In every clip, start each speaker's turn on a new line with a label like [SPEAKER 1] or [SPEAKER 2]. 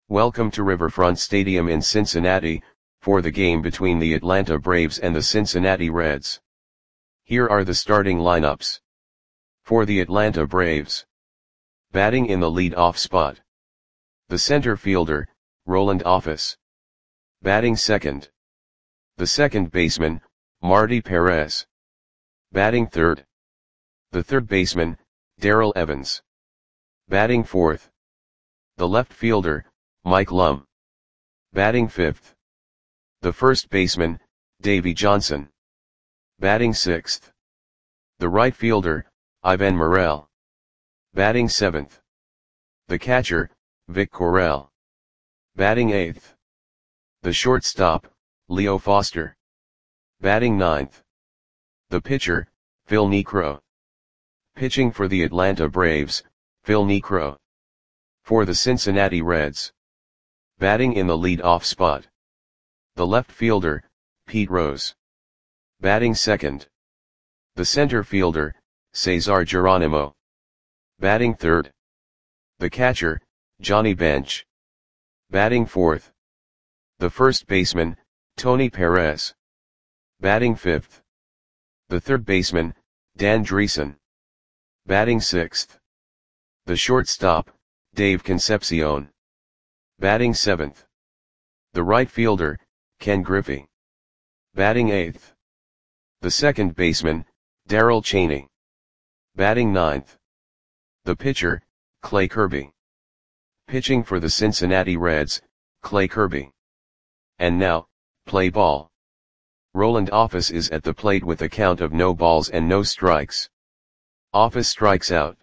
[SPEAKER 1] Welcome to Riverfront Stadium in Cincinnati, for the game between the Atlanta Braves and the Cincinnati Reds. Here are the starting lineups. For the Atlanta Braves. Batting in the lead-off spot. The center fielder, Roland Office. Batting second. The second baseman, Marty Perez. Batting third. The third baseman, Darrell Evans. Batting fourth. The left fielder, Mike Lum. Batting fifth. The first baseman, Davey Johnson. Batting sixth. The right fielder, Ivan Morel. Batting seventh. The catcher, Vic Correll. Batting eighth. The shortstop, Leo Foster. Batting ninth. The pitcher, Phil Niekro. Pitching for the Atlanta Braves, Phil Niekro. For the Cincinnati Reds. Batting in the lead-off spot. The left fielder, Pete Rose. Batting second. The center fielder, Cesar Geronimo. Batting third. The catcher, Johnny Bench. Batting fourth. The first baseman, Tony Perez. Batting fifth. The third baseman, Dan Dreesen. Batting sixth. The shortstop, Dave Concepcion. Batting seventh. The right fielder, Ken Griffey. Batting eighth. The second baseman, Darrell Chaney. Batting ninth. The pitcher, Clay Kirby. Pitching for the Cincinnati Reds, Clay Kirby. And now, play ball. Roland Office is at the plate with a count of no balls and no strikes. Office strikes out.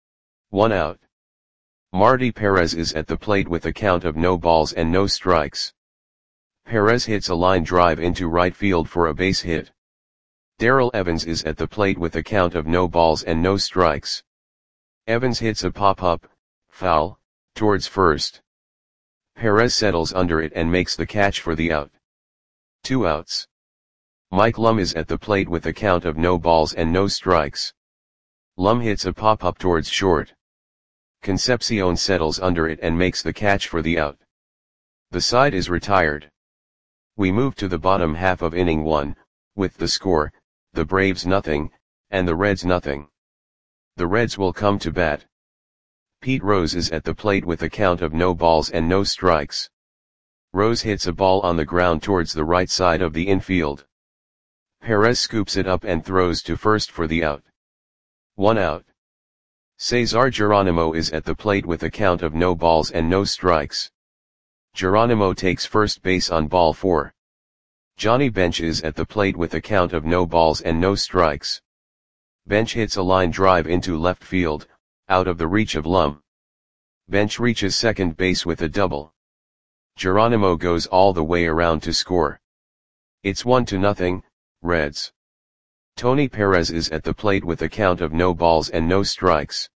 [SPEAKER 1] 1 out. Marty Perez is at the plate with a count of no balls and no strikes. Perez hits a line drive into right field for a base hit. Darrell Evans is at the plate with a count of no balls and no strikes. Evans hits a pop-up, foul, towards first. Perez settles under it and makes the catch for the out. 2 outs. Mike Lum is at the plate with a count of no balls and no strikes. Lum hits a pop-up towards short. Concepcion settles under it and makes the catch for the out. The side is retired. We move to the bottom half of inning 1, with the score, the Braves nothing, and the Reds nothing. The Reds will come to bat. Pete Rose is at the plate with a count of no balls and no strikes. Rose hits a ball on the ground towards the right side of the infield. Perez scoops it up and throws to first for the out. 1 out. Cesar Geronimo is at the plate with a count of no balls and no strikes. Geronimo takes first base on ball 4. Johnny Bench is at the plate with a count of no balls and no strikes. Bench hits a line drive into left field, out of the reach of Lum. Bench reaches second base with a double. Geronimo goes all the way around to score. It's 1-0, Reds. Tony Perez is at the plate with a count of no balls and no strikes.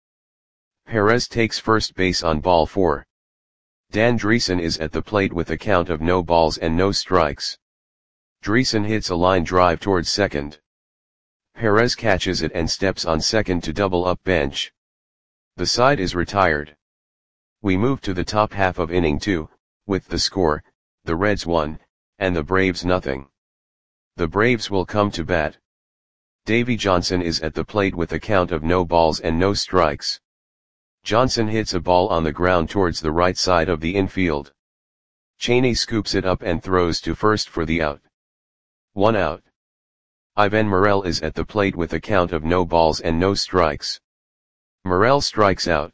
[SPEAKER 1] Perez takes first base on ball 4. Dan Dreesen is at the plate with a count of no balls and no strikes. Dreesen hits a line drive towards second. Perez catches it and steps on second to double up Bench. The side is retired. We move to the top half of inning 2, with the score, the Reds 1, and the Braves nothing. The Braves will come to bat. Davey Johnson is at the plate with a count of no balls and no strikes. Johnson hits a ball on the ground towards the right side of the infield. Chaney scoops it up and throws to first for the out. 1 out. Ivan Morel is at the plate with a count of no balls and no strikes. Morel strikes out.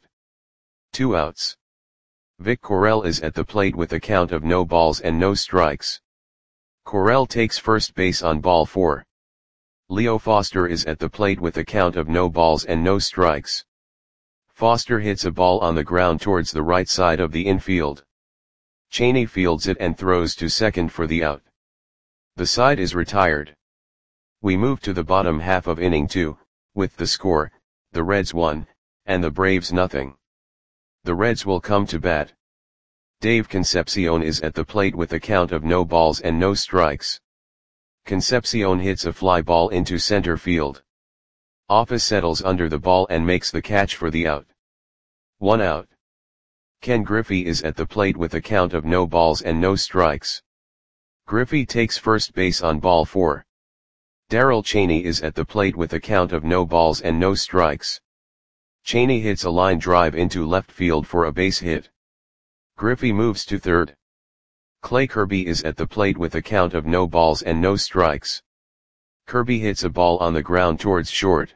[SPEAKER 1] 2 outs. Vic Correll is at the plate with a count of no balls and no strikes. Correll takes first base on ball 4. Leo Foster is at the plate with a count of no balls and no strikes. Foster hits a ball on the ground towards the right side of the infield. Chaney fields it and throws to second for the out. The side is retired. We move to the bottom half of inning 2, with the score, the Reds 1, and the Braves nothing. The Reds will come to bat. Dave Concepcion is at the plate with a count of no balls and no strikes. Concepcion hits a fly ball into center field. Office settles under the ball and makes the catch for the out. 1 out. Ken Griffey is at the plate with a count of no balls and no strikes. Griffey takes first base on ball 4. Darrell Chaney is at the plate with a count of no balls and no strikes. Chaney hits a line drive into left field for a base hit. Griffey moves to third. Clay Kirby is at the plate with a count of no balls and no strikes. Kirby hits a ball on the ground towards short.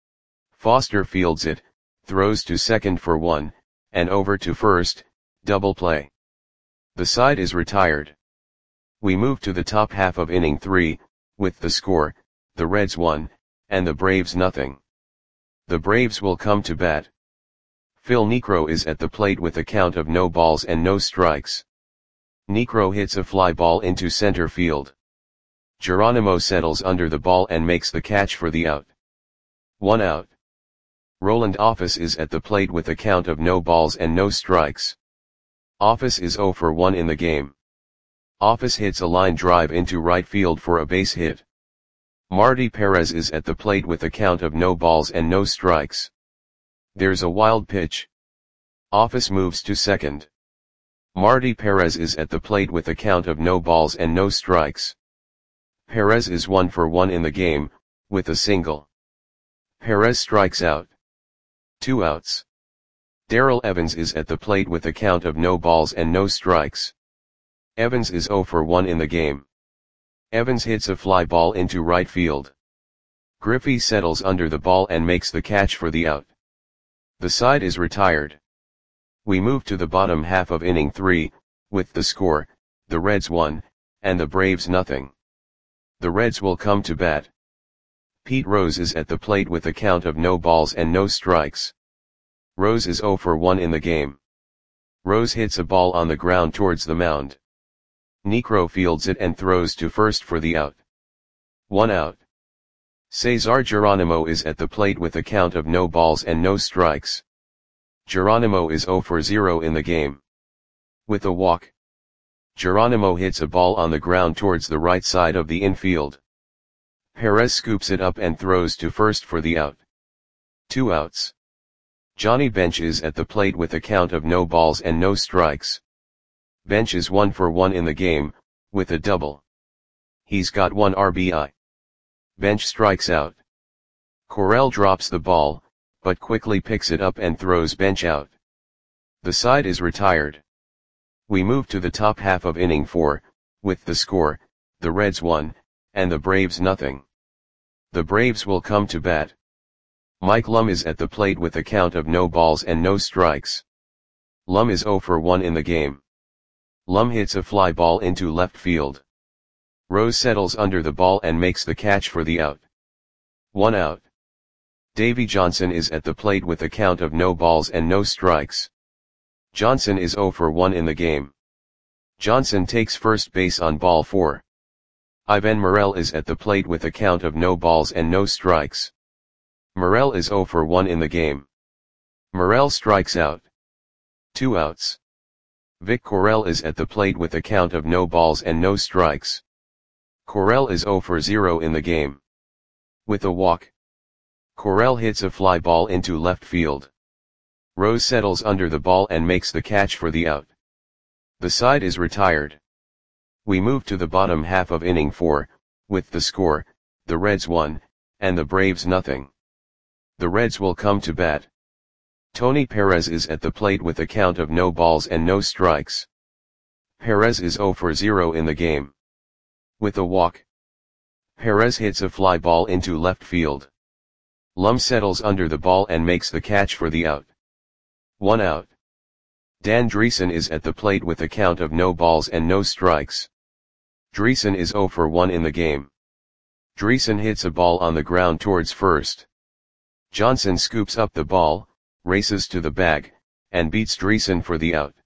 [SPEAKER 1] Foster fields it, throws to second for 1, and over to first, double play. The side is retired. We move to the top half of inning 3, with the score, the Reds 1, and the Braves nothing. The Braves will come to bat. Phil Niekro is at the plate with a count of no balls and no strikes. Niekro hits a fly ball into center field. Geronimo settles under the ball and makes the catch for the out. 1 out. Roland Office is at the plate with a count of no balls and no strikes. Office is 0 for 1 in the game. Office hits a line drive into right field for a base hit. Marty Perez is at the plate with a count of no balls and no strikes. There's a wild pitch. Office moves to second. Marty Perez is at the plate with a count of no balls and no strikes. Perez is 1 for 1 in the game, with a single. Perez strikes out. 2 outs. Darrell Evans is at the plate with a count of no balls and no strikes. Evans is 0 for 1 in the game. Evans hits a fly ball into right field. Griffey settles under the ball and makes the catch for the out. The side is retired. We move to the bottom half of inning 3, with the score, the Reds 1, and the Braves nothing. The Reds will come to bat. Pete Rose is at the plate with a count of no balls and no strikes. Rose is 0 for 1 in the game. Rose hits a ball on the ground towards the mound. Niekro fields it and throws to first for the out. 1 out. Cesar Geronimo is at the plate with a count of no balls and no strikes. Geronimo is 0 for 0 in the game. With a walk. Geronimo hits a ball on the ground towards the right side of the infield. Perez scoops it up and throws to first for the out. 2 outs. Johnny Bench is at the plate with a count of no balls and no strikes. Bench is 1 for 1 in the game, with a double. He's got 1 RBI. Bench strikes out. Correll drops the ball, but quickly picks it up and throws Bench out. The side is retired. We move to the top half of inning 4, with the score, the Reds 1, and the Braves nothing. The Braves will come to bat. Mike Lum is at the plate with a count of no balls and no strikes. Lum is 0 for 1 in the game. Lum hits a fly ball into left field. Rose settles under the ball and makes the catch for the out. 1 out. Davy Johnson is at the plate with a count of no balls and no strikes. Johnson is 0 for 1 in the game. Johnson takes first base on ball 4. Ivan Morel is at the plate with a count of no balls and no strikes. Morel is 0 for 1 in the game. Morel strikes out. 2 outs. Vic Correll is at the plate with a count of no balls and no strikes. Correll is 0 for 0 in the game. With a walk. Correll hits a fly ball into left field. Rose settles under the ball and makes the catch for the out. The side is retired. We move to the bottom half of inning 4, with the score, the Reds 1, and the Braves nothing. The Reds will come to bat. Tony Perez is at the plate with a count of no balls and no strikes. Perez is 0 for 0 in the game. With a walk. Perez hits a fly ball into left field. Lum settles under the ball and makes the catch for the out. 1 out. Dan Dreesen is at the plate with a count of no balls and no strikes. Dreesen is 0 for 1 in the game. Dreesen hits a ball on the ground towards first. Johnson scoops up the ball, races to the bag, and beats Dreesen for the out.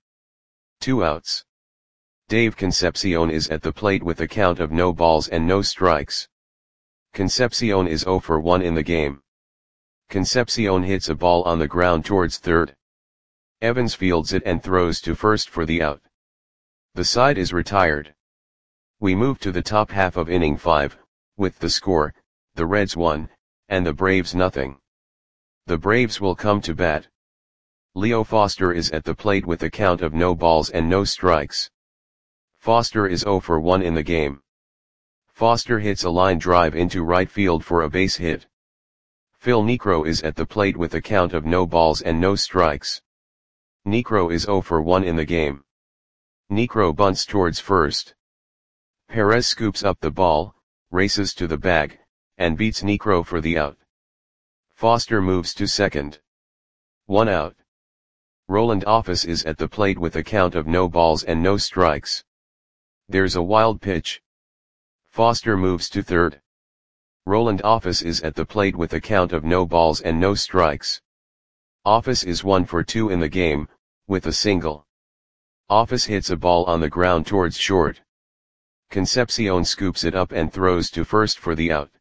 [SPEAKER 1] 2 outs. Dave Concepcion is at the plate with a count of no balls and no strikes. Concepcion is 0 for 1 in the game. Concepcion hits a ball on the ground towards third. Evans fields it and throws to first for the out. The side is retired. We move to the top half of inning 5, with the score, the Reds 1, and the Braves nothing. The Braves will come to bat. Leo Foster is at the plate with a count of no balls and no strikes. Foster is 0 for 1 in the game. Foster hits a line drive into right field for a base hit. Phil Niekro is at the plate with a count of no balls and no strikes. Niekro is 0 for 1 in the game. Niekro bunts towards first. Perez scoops up the ball, races to the bag, and beats Niekro for the out. Foster moves to second. 1 out. Roland Office is at the plate with a count of no balls and no strikes. There's a wild pitch. Foster moves to third. Roland Office is at the plate with a count of no balls and no strikes. Office is 1 for 2 in the game, with a single. Office hits a ball on the ground towards short. Concepcion scoops it up and throws to first for the out.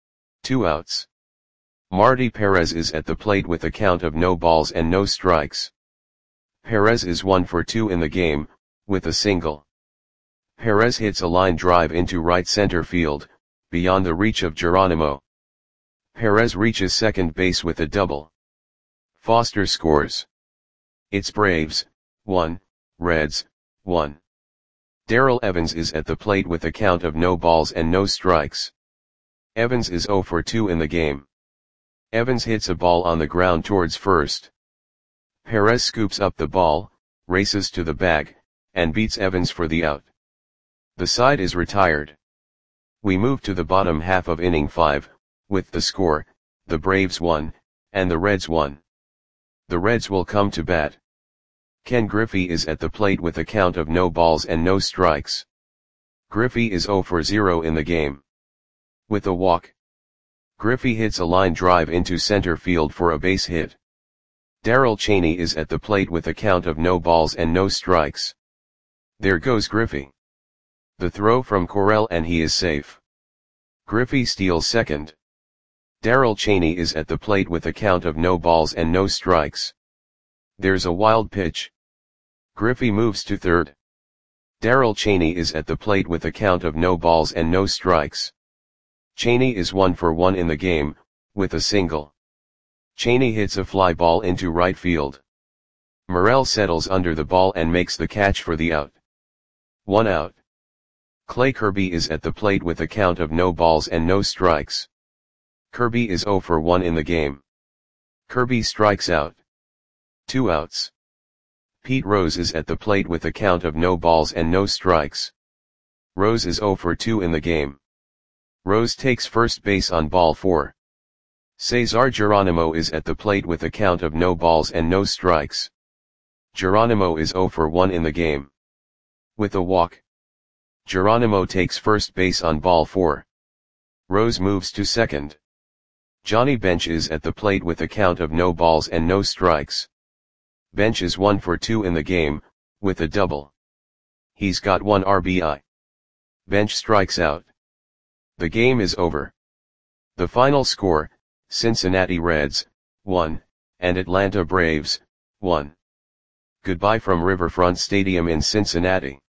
[SPEAKER 1] 2 outs. Marty Perez is at the plate with a count of no balls and no strikes. Perez is 1 for 2 in the game, with a single. Perez hits a line drive into right center field, beyond the reach of Geronimo. Perez reaches second base with a double. Foster scores. It's Braves, 1, Reds, 1. Darrell Evans is at the plate with a count of no balls and no strikes. Evans is 0 for 2 in the game. Evans hits a ball on the ground towards first. Perez scoops up the ball, races to the bag, and beats Evans for the out. The side is retired. We move to the bottom half of inning 5, with the score, the Braves 1, and the Reds 1. The Reds will come to bat. Ken Griffey is at the plate with a count of no balls and no strikes. Griffey is 0 for 0 in the game. With a walk. Griffey hits a line drive into center field for a base hit. Darrell Chaney is at the plate with a count of no balls and no strikes. There goes Griffey. The throw from Correll and he is safe. Griffey steals second. Darrell Chaney is at the plate with a count of no balls and no strikes. There's a wild pitch. Griffey moves to third. Darrell Chaney is at the plate with a count of no balls and no strikes. Chaney is 1 for 1 in the game, with a single. Chaney hits a fly ball into right field. Morel settles under the ball and makes the catch for the out. 1 out. Clay Kirby is at the plate with a count of no balls and no strikes. Kirby is 0 for 1 in the game. Kirby strikes out. 2 outs. Pete Rose is at the plate with a count of no balls and no strikes. Rose is 0 for 2 in the game. Rose takes first base on ball 4. Cesar Geronimo is at the plate with a count of no balls and no strikes. Geronimo is 0 for 1 in the game. With a walk. Geronimo takes first base on ball 4. Rose moves to second. Johnny Bench is at the plate with a count of no balls and no strikes. Bench is 1 for 2 in the game, with a double. He's got 1 RBI. Bench strikes out. The game is over. The final score, Cincinnati Reds, 1, and Atlanta Braves, 1. Goodbye from Riverfront Stadium in Cincinnati.